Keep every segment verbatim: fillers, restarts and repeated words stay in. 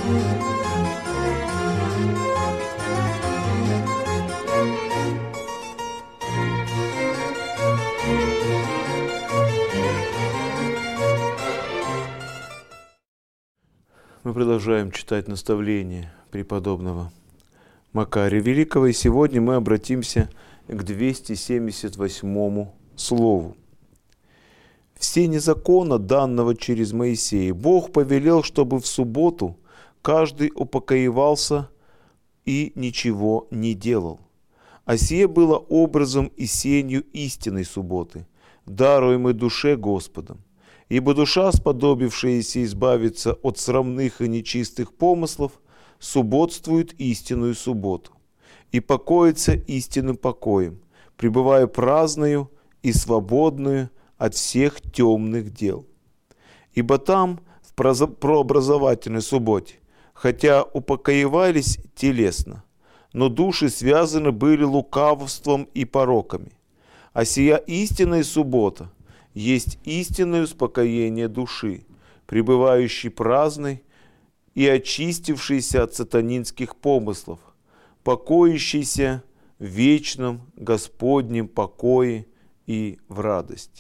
Мы продолжаем читать наставления преподобного Макария Великого, и сегодня мы обратимся к двести семьдесят восьмому слову. «В сене закона, данного через Моисея, Бог повелел, чтобы в субботу каждый упокоивался и ничего не делал. А сие было образом и сенью истинной субботы, даруемой душе Господом. Ибо душа, сподобившаяся избавиться от срамных и нечистых помыслов, субботствует истинную субботу и покоится истинным покоем, пребывая праздною и свободную от всех темных дел. Ибо там, в прообразовательной субботе, хотя упокоивались телесно, но души связаны были лукавством и пороками. А сия истинная суббота есть истинное успокоение души, пребывающей праздной и очистившейся от сатанинских помыслов, покоящейся в вечном Господнем покое и в радости».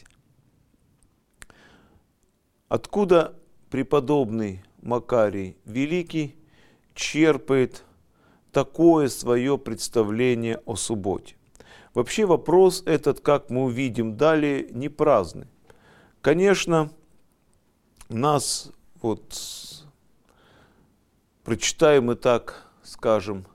Откуда преподобный Макарий Великий черпает такое свое представление о субботе? Вообще вопрос этот, как мы увидим далее, не праздный. Конечно, нас, вот, прочитаем мы так, скажем,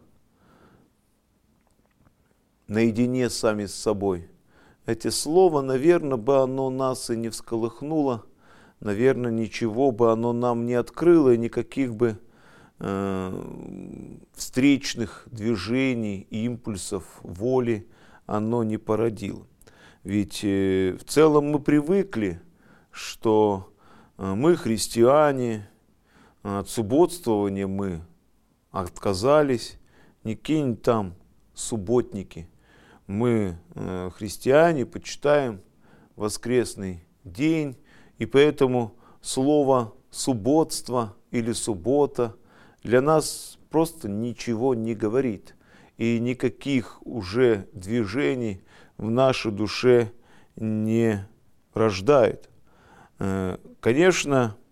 наедине сами с собой. Эти слова, наверное, бы оно нас и не всколыхнуло, наверное, ничего бы оно нам не открыло, никаких бы э, встречных движений, импульсов, воли оно не породило. Ведь э, в целом мы привыкли, что э, мы христиане, от субботствования мы отказались, не какие-нибудь там субботники. Мы, э, христиане, почитаем воскресный день, и поэтому слово субботство или суббота для нас просто ничего не говорит. И никаких уже движений в нашей душе не рождает. Конечно,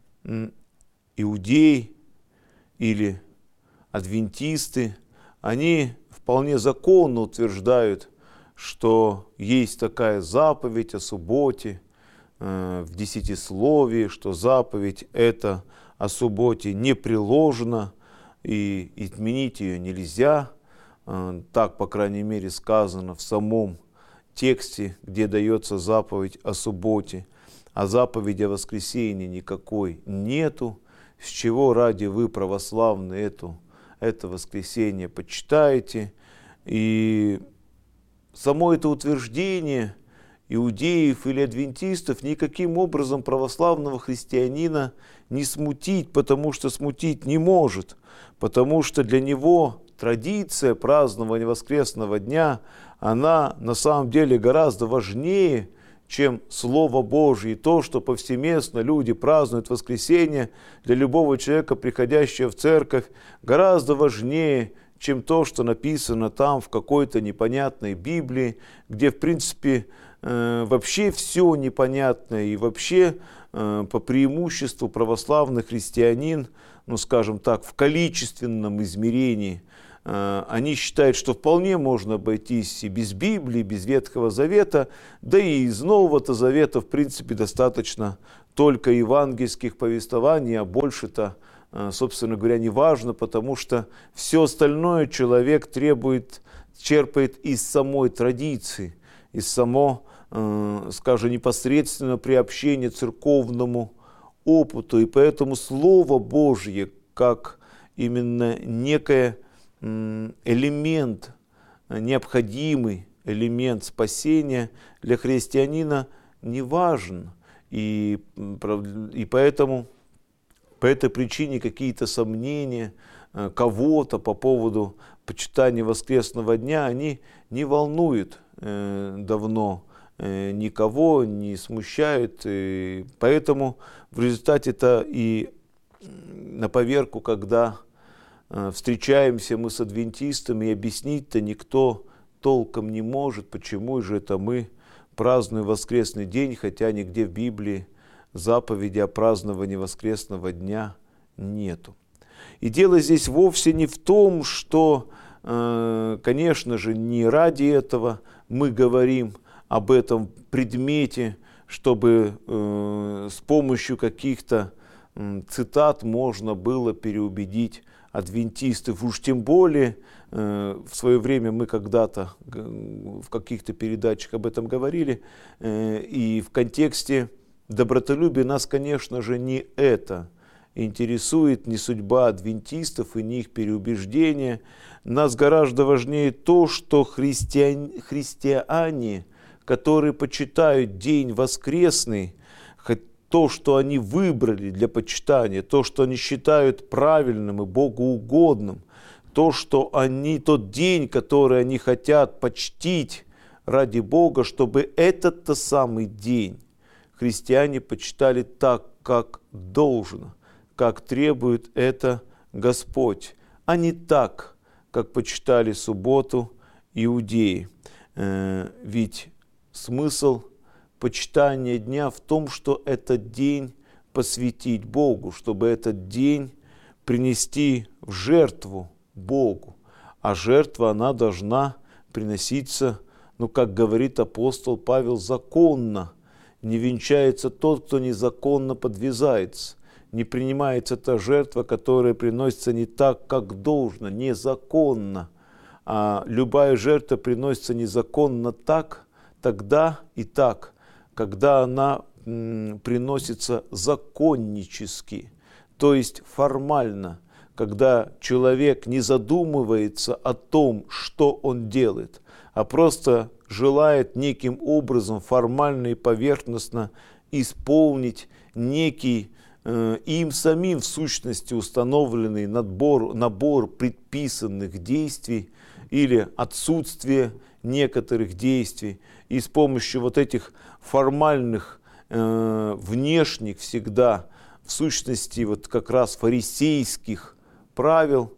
иудеи или адвентисты, они вполне законно утверждают, что есть такая заповедь о субботе в десятисловии, что заповедь эта о субботе не приложена, и изменить ее нельзя. Так, по крайней мере, сказано в самом тексте, где дается заповедь о субботе. А заповеди о воскресенье никакой нету, с чего ради вы, православные, эту, это воскресенье почитаете. И само это утверждение иудеев или адвентистов никаким образом православного христианина не смутить, потому что смутить не может, потому что для него традиция празднования воскресного дня, она на самом деле гораздо важнее, чем Слово Божье. И то, что повсеместно люди празднуют воскресенье, для любого человека, приходящего в церковь, гораздо важнее, чем то, что написано там в какой-то непонятной Библии, где, в принципе, э, вообще все непонятно, и вообще э, по преимуществу православный христианин, ну, скажем так, в количественном измерении, они считают, что вполне можно обойтись и без Библии, без Ветхого Завета, да и из Нового-то Завета, в принципе, достаточно только евангельских повествований, а больше-то, собственно говоря, не важно, потому что все остальное человек требует, черпает из самой традиции, из само, скажем, непосредственно приобщения церковному опыту. И поэтому Слово Божье, как именно некое элемент, необходимый элемент спасения для христианина не важен. И, и поэтому по этой причине какие-то сомнения кого-то по поводу почитания воскресного дня, они не волнуют э, давно э, никого, не смущают. И поэтому в результате-то и на поверку, когда встречаемся мы с адвентистами, и объяснить-то никто толком не может, почему же это мы празднуем воскресный день, хотя нигде в Библии заповеди о праздновании воскресного дня нету. И дело здесь вовсе не в том, что, конечно же, не ради этого мы говорим об этом предмете, чтобы с помощью каких-то цитат можно было переубедить адвентистов. Уж тем более в свое время мы когда-то в каких-то передачах об этом говорили, и в контексте добротолюбия нас, конечно же, не это интересует, не судьба адвентистов и не их переубеждения. Нас гораздо важнее то, что христиане, христиане, которые почитают день воскресный, то, что они выбрали для почитания, то, что они считают правильным и богоугодным, то, что они, тот день, который они хотят почтить ради Бога, чтобы этот-то самый день христиане почитали так, как должно, как требует это Господь, а не так, как почитали субботу иудеи. Ведь смысл почитания дня в том, что этот день посвятить Богу, чтобы этот день принести в жертву Богу. А жертва, она должна приноситься, ну, как говорит апостол Павел, законно. Не венчается тот, кто незаконно подвязается. Не принимается та жертва, которая приносится не так, как должно, незаконно. А любая жертва приносится незаконно так, тогда и так, когда она м, приносится законнически, то есть формально, когда человек не задумывается о том, что он делает, а просто желает неким образом формально и поверхностно исполнить некий э, им самим в сущности установленный набор, набор предписанных действий или отсутствие некоторых действий. И с помощью вот этих формальных, э, внешних всегда, в сущности, вот как раз фарисейских правил,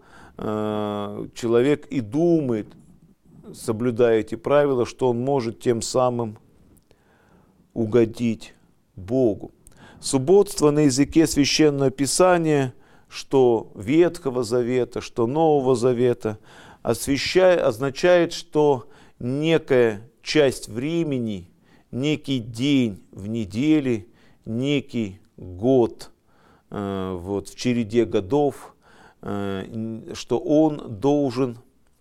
э, человек и думает, соблюдая эти правила, что он может тем самым угодить Богу. Субботство на языке Священного Писания, что Ветхого Завета, что Нового Завета, освящает, означает, что некая часть времени, некий день в неделе, некий год э, вот, в череде годов, э, что он должен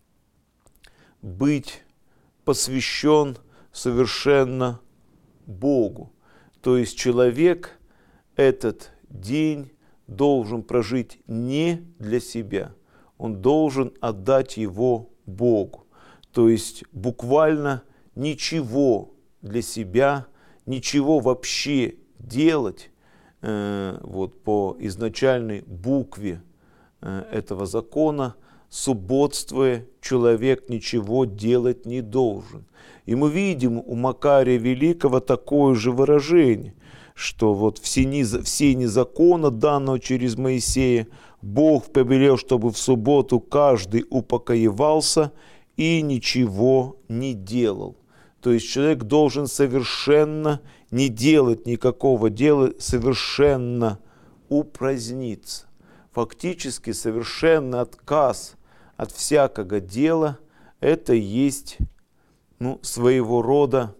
быть посвящен совершенно Богу. То есть человек этот день должен прожить не для себя, он должен отдать его Богу. То есть буквально ничего для себя, ничего вообще делать э, вот, по изначальной букве э, этого закона, субботствуя, человек ничего делать не должен. И мы видим у Макария Великого такое же выражение, что вот в сени, в сени закона, данного через Моисея, Бог повелел, чтобы в субботу каждый упокоевался и ничего не делал. То есть человек должен совершенно не делать никакого дела, совершенно упраздниться. Фактически совершенный отказ от всякого дела – это есть ну, своего рода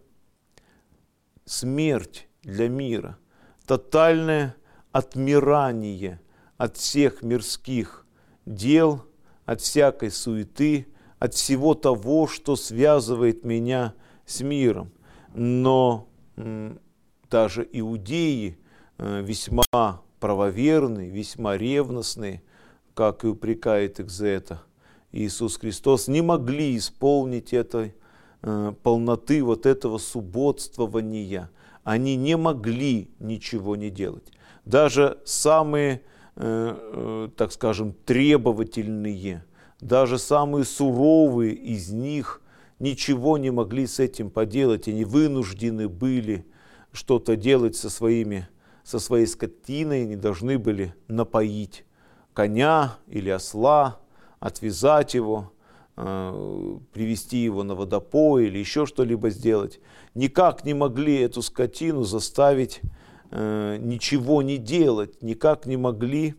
смерть для мира, тотальное отмирание от всех мирских дел, от всякой суеты, от всего того, что связывает меня с миром. Но м, даже иудеи э, весьма правоверные, весьма ревностные, как и упрекает их за это Иисус Христос, не могли исполнить этой э, полноты вот этого субботствования. Они не могли ничего не делать. Даже самые, э, э, так скажем, требовательные, даже самые суровые из них ничего не могли с этим поделать. Они вынуждены были что-то делать со, своими, со своей скотиной, они должны были напоить коня или осла, отвязать его, привести его на водопой или еще что-либо сделать, никак не могли эту скотину заставить ничего не делать, никак не могли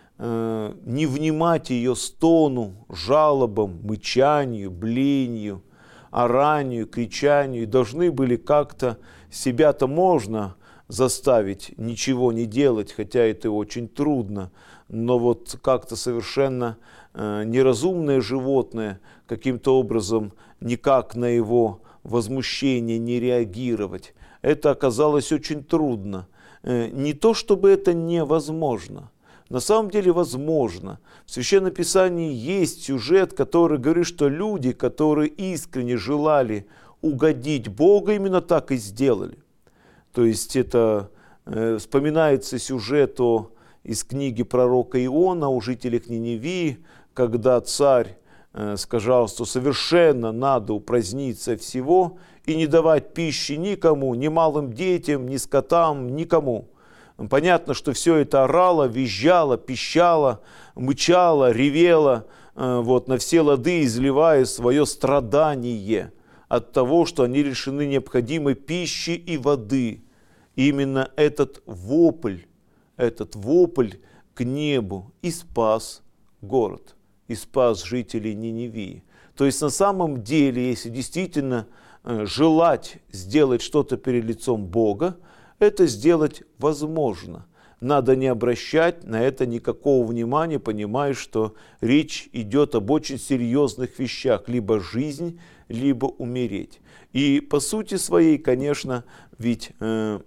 не внимать ее стону, жалобам, мычанию, блению, оранию, кричанию, и должны были как-то, себя-то можно заставить ничего не делать, хотя это очень трудно, но вот как-то совершенно э, неразумное животное каким-то образом никак на его возмущение не реагировать, это оказалось очень трудно. Э, не то чтобы это невозможно. На самом деле возможно. В Священном Писании есть сюжет, который говорит, что люди, которые искренне желали угодить Богу, именно так и сделали. То есть это э, вспоминается сюжет о, из книги пророка Иона о жителях Ниневии, когда царь э, сказал, что совершенно надо упраздниться всего и не давать пищи никому, ни малым детям, ни скотам, никому. Понятно, что все это орало, визжало, пищало, мычало, ревело, вот, на все лады изливая свое страдание от того, что они лишены необходимой пищи и воды. И именно этот вопль, этот вопль к небу и спас город, и спас жителей Ниневии. То есть на самом деле, если действительно желать сделать что-то перед лицом Бога, это сделать возможно. Надо не обращать на это никакого внимания, понимая, что речь идет об очень серьезных вещах. Либо жизнь, либо умереть. И по сути своей, конечно, ведь э,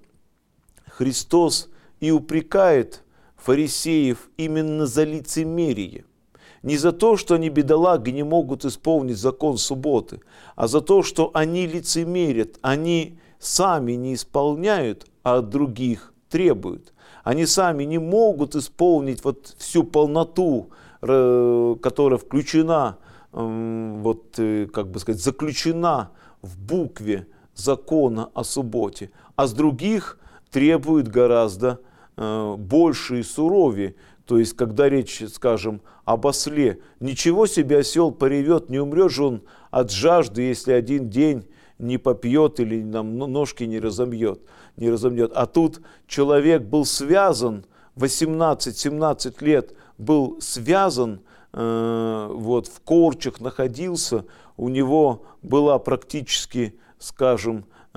Христос и упрекает фарисеев именно за лицемерие. Не за то, что они, бедолаги, не могут исполнить закон субботы, а за то, что они лицемерят, они сами не исполняют, а от других требуют. Они сами не могут исполнить вот всю полноту, которая включена, вот, как бы сказать, заключена в букве закона о субботе, а с других требуют гораздо больше и суровее. То есть, когда речь, скажем, об осле, ничего себе осел поревет, не умрет же он от жажды, если один день не попьет или нам ножки не разомьет, не разомнет. А тут человек был связан, восемнадцать-семнадцать лет был связан, э, вот, в корчах находился, у него была практически, скажем, э,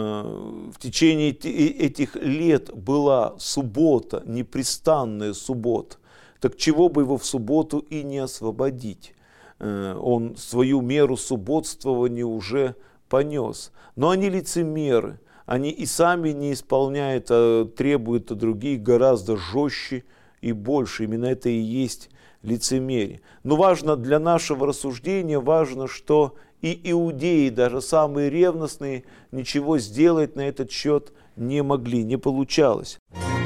в течение этих лет была суббота, непрестанная суббота. Так чего бы его в субботу и не освободить? Э, он свою меру субботствования уже понес. Но они лицемеры, они и сами не исполняют, а требуют от других гораздо жестче и больше. Именно это и есть лицемерие. Но важно для нашего рассуждения, важно, что и иудеи, даже самые ревностные, ничего сделать на этот счет не могли, не получалось.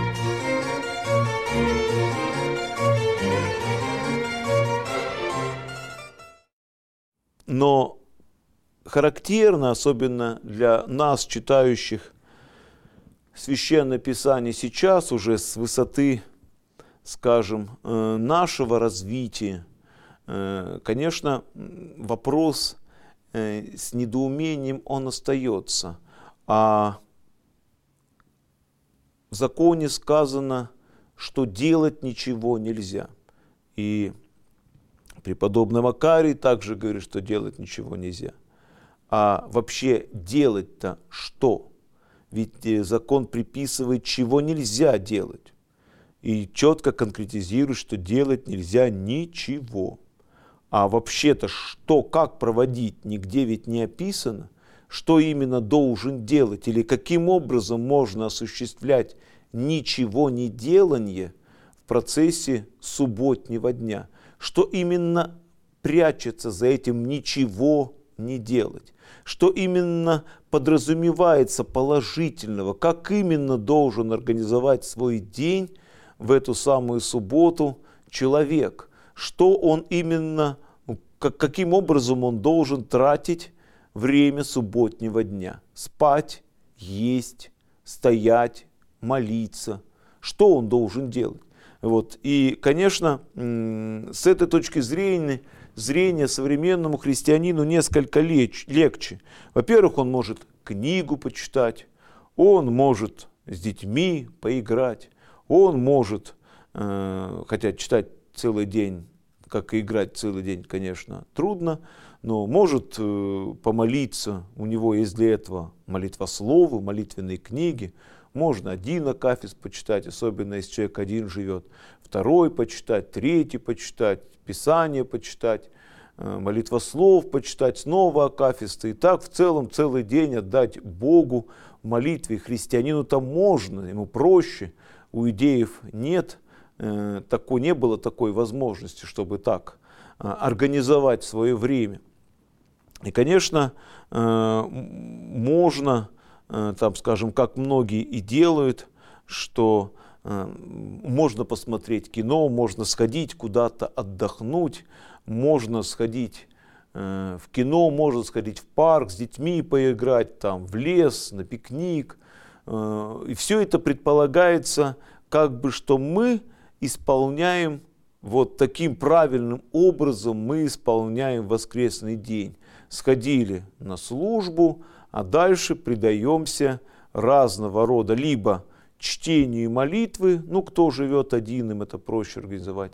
Но характерно, особенно для нас, читающих Священное Писание сейчас, уже с высоты, скажем, нашего развития, конечно, вопрос с недоумением он остается. А в законе сказано, что делать ничего нельзя. И преподобный Макарий также говорит, что делать ничего нельзя. А вообще делать-то что? Ведь закон приписывает, чего нельзя делать. И четко конкретизирует, что делать нельзя ничего. А вообще-то что, как проводить, нигде ведь не описано. Что именно должен делать или каким образом можно осуществлять ничего не делание в процессе субботнего дня. Что именно прячется за этим ничего не делать. Что именно подразумевается положительного, как именно должен организовать свой день в эту самую субботу человек, что он именно, как, каким образом он должен тратить время субботнего дня. Спать, есть, стоять, молиться. Что он должен делать? Вот. И, конечно, с этой точки зрения, зрения современному христианину несколько леч, легче. Во-первых, он может книгу почитать, он может с детьми поиграть, он может, э, хотя читать целый день, как и играть целый день, конечно, трудно, но может э, помолиться, у него есть для этого молитвословы, молитвенные книги, можно один акафист почитать, особенно если человек один живет, второй почитать, третий почитать, Писание почитать, э, молитвослов почитать, снова акафисты, и так в целом целый день отдать Богу в молитве. Христианину-то можно, ему проще, у иудеев нет, э, такой, не было такой возможности, чтобы так э, организовать свое время. И, конечно, э, можно, э, там, скажем, как многие и делают, что э, можно посмотреть кино, можно сходить куда-то отдохнуть, можно сходить э, в кино, можно сходить в парк с детьми поиграть, там, в лес, на пикник. Э, и все это предполагается, как бы, что мы исполняем вот таким правильным образом, мы исполняем воскресный день. Сходили на службу, а дальше предаемся разного рода либо чтению и молитвы, ну кто живет один, им это проще организовать,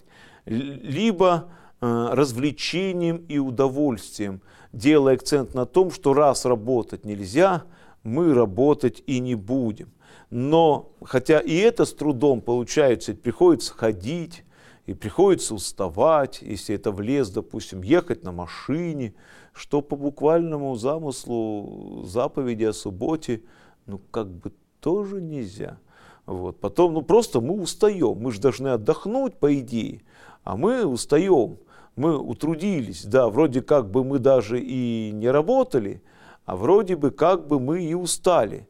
либо э, развлечением и удовольствием, делая акцент на том, что раз работать нельзя, мы работать и не будем. Но хотя и это с трудом получается, приходится ходить, и приходится уставать, если это в лес, допустим, ехать на машине, что по буквальному замыслу заповеди о субботе, ну, как бы тоже нельзя. Вот. Потом, ну, просто мы устаем, мы же должны отдохнуть, по идее, а мы устаем, мы утрудились, да, вроде как бы мы даже и не работали, а вроде бы как бы мы и устали.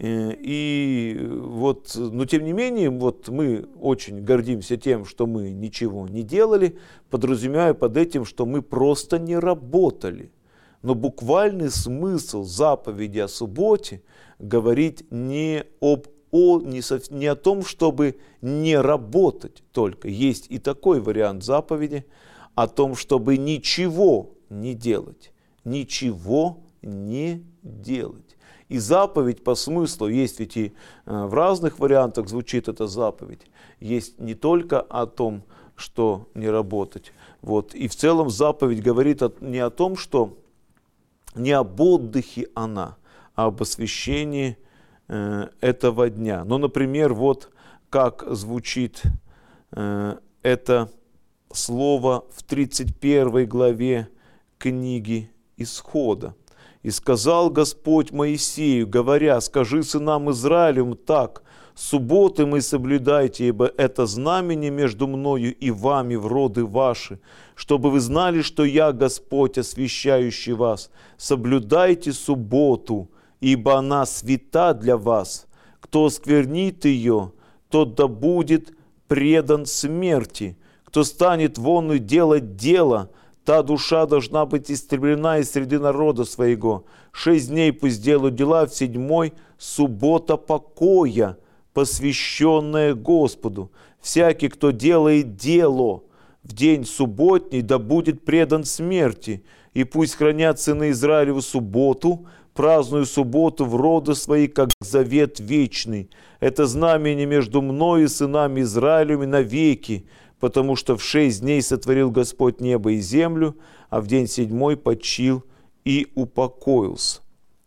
И вот, но тем не менее, вот мы очень гордимся тем, что мы ничего не делали, подразумевая под этим, что мы просто не работали. Но буквальный смысл заповеди о субботе говорит не об о, не, со, не о том, чтобы не работать только. Есть и такой вариант заповеди, о том, чтобы ничего не делать. Ничего не делать. И заповедь по смыслу, есть ведь и в разных вариантах звучит эта заповедь, есть не только о том, что не работать. Вот. И в целом заповедь говорит не о том, что не об отдыхе она, а об освящении э, этого дня. Ну, например, вот как звучит э, это слово в тридцать первой главе книги Исхода. «И сказал Господь Моисею, говоря, скажи сынам Израилевым так, субботы мы соблюдайте, ибо это знамение между мною и вами в роды ваши, чтобы вы знали, что я Господь, освящающий вас. Соблюдайте субботу, ибо она свята для вас. Кто осквернит ее, тот да будет предан смерти. Кто станет вон и делать дело, та душа должна быть истреблена из среды народа своего. Шесть дней пусть делают дела, в седьмой суббота покоя, посвященная Господу. Всякий, кто делает дело в день субботний, да будет предан смерти. И пусть хранят сыны Израилеву субботу, праздную субботу в роды свои, как завет вечный. Это знамение между мною и сынами Израилевыми навеки, потому что в шесть дней сотворил Господь небо и землю, а в день седьмой почил и упокоился».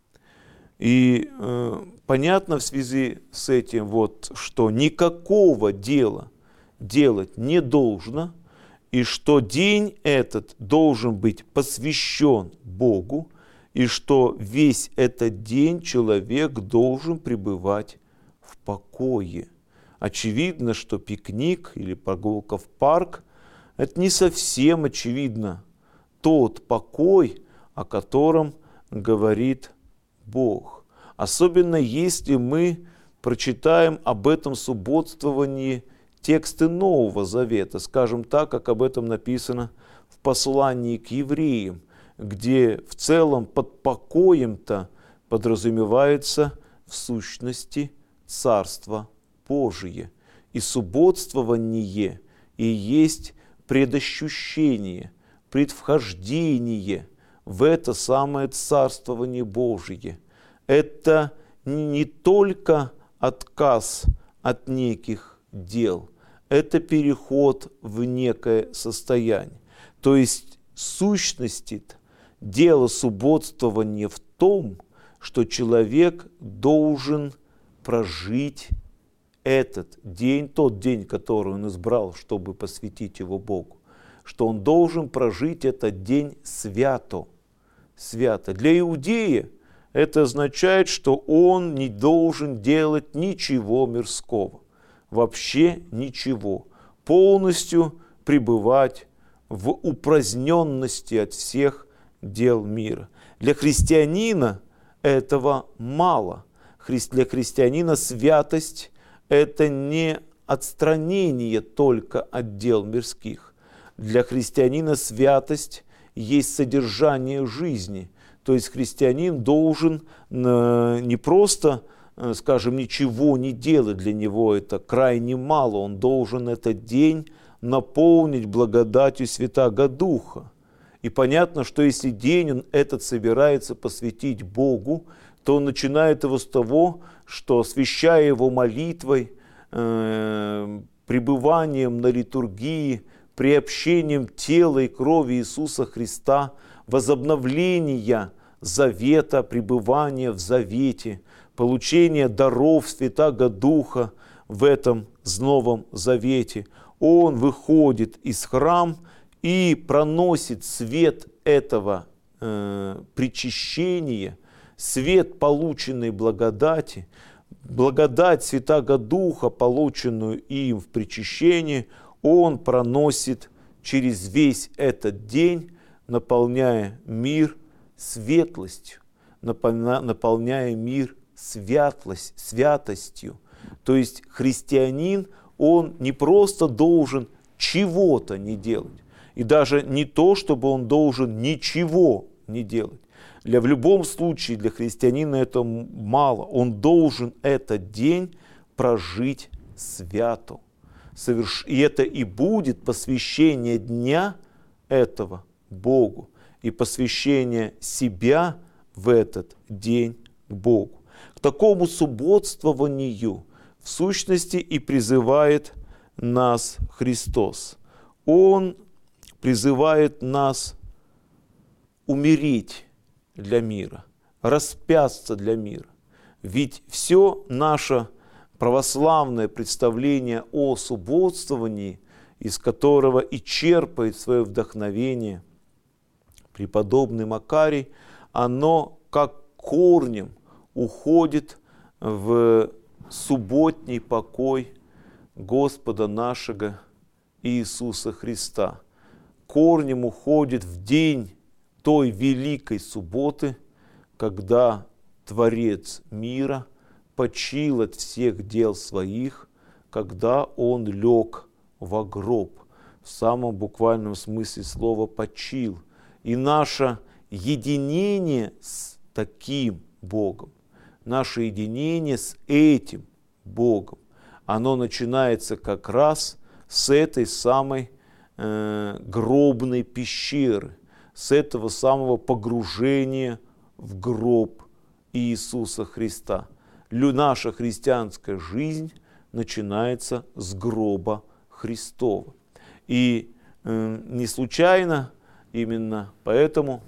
И э, понятно в связи с этим, вот, что никакого дела делать не должно, и что день этот должен быть посвящен Богу, и что весь этот день человек должен пребывать в покое. Очевидно, что пикник или прогулка в парк – это не совсем очевидно тот покой, о котором говорит Бог. Особенно если мы прочитаем об этом субботствовании тексты Нового Завета, скажем так, как об этом написано в послании к евреям, где в целом под покоем-то подразумевается в сущности Царство Божие. И субботствование и есть предощущение, предвхождение в это самое царствование Божие. Это не только отказ от неких дел, это переход в некое состояние. То есть в сущности дело субботствования в том, что человек должен прожить этот день, тот день, который он избрал, чтобы посвятить его Богу, что он должен прожить этот день свято. Свято. Для иудея это означает, что он не должен делать ничего мирского, вообще ничего, полностью пребывать в упраздненности от всех дел мира. Для христианина этого мало. Для христианина святость – это не отстранение только от дел мирских. Для христианина святость есть содержание жизни. То есть христианин должен не просто, скажем, ничего не делать, для него это крайне мало. Он должен этот день наполнить благодатью Святаго Духа. И понятно, что если день он этот собирается посвятить Богу, то он начинает его с того, что, освящая его молитвой, э, пребыванием на литургии, приобщением тела и крови Иисуса Христа, возобновления завета, пребывания в завете, получения даров Святаго Духа в этом новом завете, он выходит из храма и проносит свет этого э, причащения, свет полученной благодати, благодать Святаго Духа, полученную им в причащении, он проносит через весь этот день, наполняя мир светлостью, наполняя мир святлость, святостью. То есть христианин, он не просто должен чего-то не делать, и даже не то, чтобы он должен ничего не делать. Для, в любом случае для христианина это мало. Он должен этот день прожить свято. Соверш... И это и будет посвящение дня этого Богу, и посвящение себя в этот день к Богу. К такому субботствованию в сущности и призывает нас Христос. Он призывает нас умереть для мира, распяться для мира. Ведь все наше православное представление о субботствовании, из которого и черпает свое вдохновение преподобный Макарий, оно как корнем уходит в субботний покой Господа нашего Иисуса Христа. Корнем уходит в день той великой субботы, когда Творец мира почил от всех дел своих, когда Он лег во гроб, в самом буквальном смысле слова почил. И наше единение с таким Богом, наше единение с этим Богом, оно начинается как раз с этой самой э, гробной пещеры, с этого самого погружения в гроб Иисуса Христа. Наша христианская жизнь начинается с гроба Христова. И э, не случайно именно поэтому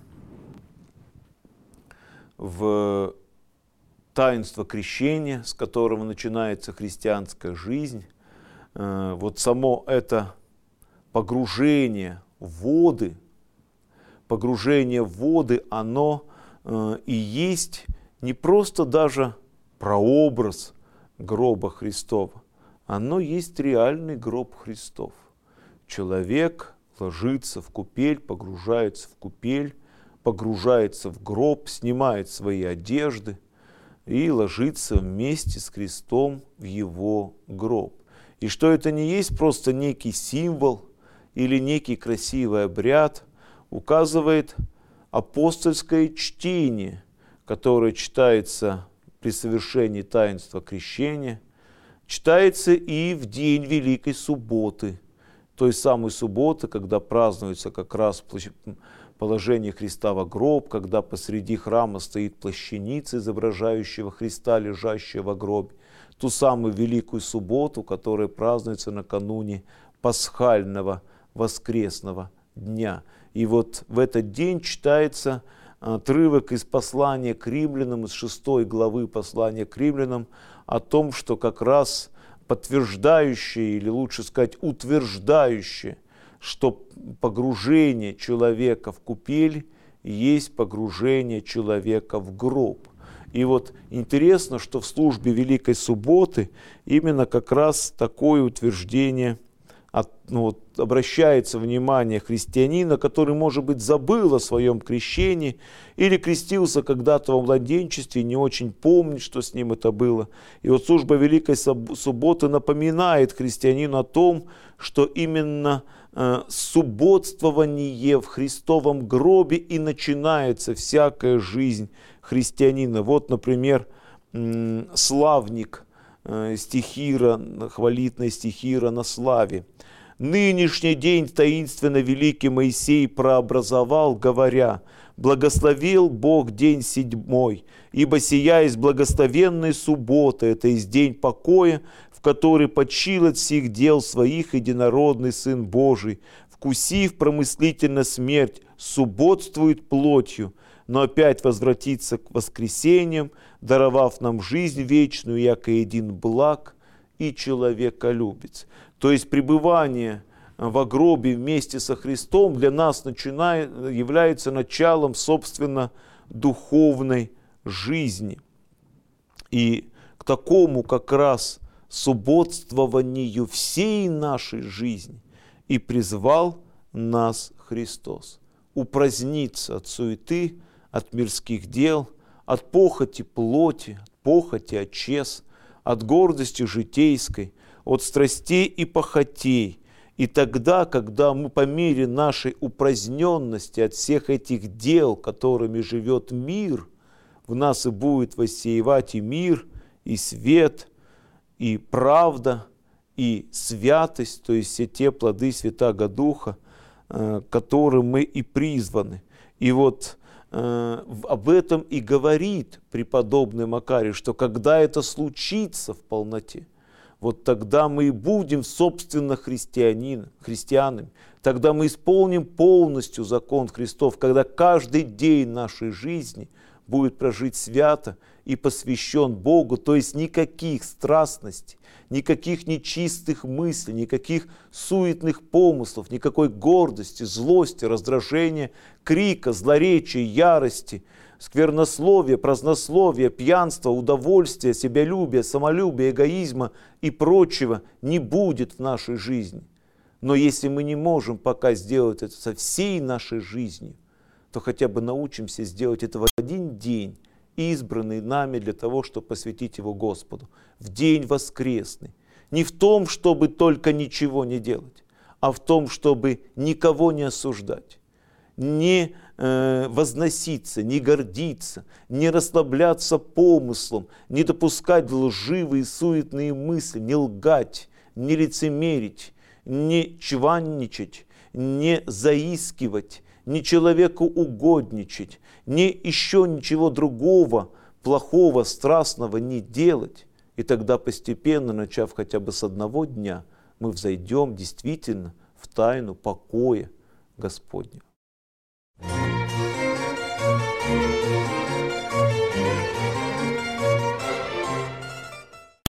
в таинство крещения, с которого начинается христианская жизнь, э, вот само это погружение в воды, погружение в воды, оно э, и есть не просто даже прообраз гроба Христова, оно есть реальный гроб Христов. Человек ложится в купель, погружается в купель, погружается в гроб, снимает свои одежды и ложится вместе с Христом в его гроб. И что это не есть просто некий символ или некий красивый обряд, указывает апостольское чтение, которое читается при совершении таинства крещения, читается и в день Великой Субботы, той самой субботы, когда празднуется как раз положение Христа во гроб, когда посреди храма стоит плащаница, изображающего Христа, лежащего во гробе, ту самую Великую Субботу, которая празднуется накануне пасхального воскресного дня. И вот в этот день читается отрывок из послания к римлянам, из шестой главы послания к римлянам, о том, что как раз подтверждающее, или лучше сказать, утверждающее, что погружение человека в купель есть погружение человека в гроб. И вот интересно, что в службе Великой Субботы именно как раз такое утверждение от, ну, вот, обращается внимание христианина, который, может быть, забыл о своем крещении или крестился когда-то во младенчестве и не очень помнит, что с ним это было. И вот служба Великой Субботы напоминает христианину о том, что именно э, субботствование в Христовом гробе и начинается всякая жизнь христианина. Вот, например, э, славник э, стихира, хвалитная стихира на славе. «Нынешний день таинственно великий Моисей прообразовал, говоря: благословил Бог день седьмой, ибо сия есть благословенная суббота, это есть день покоя, в который почил от всех дел своих единородный Сын Божий, вкусив промыслительно смерть, субботствует плотью, но опять возвратится к воскресениям, даровав нам жизнь вечную, яко един благ и человеколюбец». То есть пребывание во гробе вместе со Христом для нас начинает, является началом, собственно, духовной жизни. И к такому как раз субботствованию всей нашей жизни и призвал нас Христос. Упраздниться от суеты, от мирских дел, от похоти плоти, от похоти очес, от гордости житейской, от страстей и похотей. И тогда, когда мы по мере нашей упраздненности от всех этих дел, которыми живет мир, в нас и будет воссеивать и мир, и свет, и правда, и святость, то есть все те плоды Святаго Духа, которым мы и призваны. И вот об этом и говорит преподобный Макарий, что когда это случится в полноте, вот тогда мы и будем, собственно, христианин, христианами. Тогда мы исполним полностью закон Христов, когда каждый день нашей жизни будет прожить свято и посвящен Богу, то есть никаких страстностей, никаких нечистых мыслей, никаких суетных помыслов, никакой гордости, злости, раздражения, крика, злоречия, ярости, сквернословия, празднословия, пьянства, удовольствия, себялюбия, самолюбия, эгоизма и прочего не будет в нашей жизни. Но если мы не можем пока сделать это со всей нашей жизнью, то хотя бы научимся сделать это в один день, избранный нами для того, чтобы посвятить его Господу, в день воскресный. Не в том, чтобы только ничего не делать, а в том, чтобы никого не осуждать, не э, возноситься, не гордиться, не расслабляться помыслом, не допускать лживые суетные мысли, не лгать, не лицемерить, не чванничать, не заискивать, не человеку угодничать, не еще ничего другого, плохого, страстного не делать. И тогда постепенно, начав хотя бы с одного дня, мы взойдем действительно в тайну покоя Господня.